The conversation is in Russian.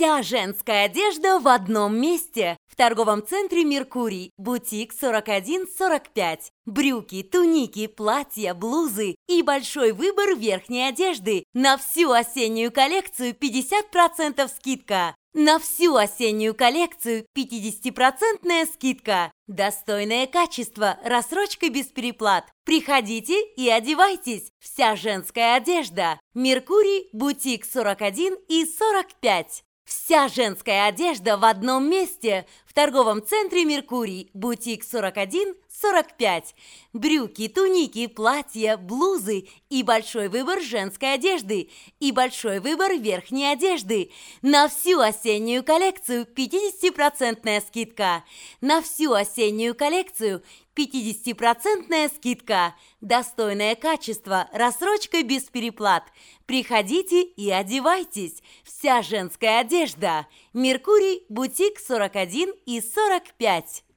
Вся женская одежда в одном месте. В торговом центре «Меркурий», бутик 4145. Брюки, туники, платья, блузы и большой выбор верхней одежды. На всю осеннюю коллекцию 50% скидка. На всю осеннюю коллекцию 50% скидка. Достойное качество, рассрочка без переплат. Приходите и одевайтесь. Вся женская одежда. «Меркурий», бутик 41 и 45. Вся женская одежда в одном месте. В торговом центре «Меркурий», бутик 41-45. Брюки, туники, платья, блузы и большой выбор женской одежды. И большой выбор верхней одежды. На всю осеннюю коллекцию 50% скидка. На всю осеннюю коллекцию 50% скидка. Достойное качество, рассрочка без переплат. Приходите и одевайтесь. Вся женская одежда. «Меркурий», бутик 41 и 45.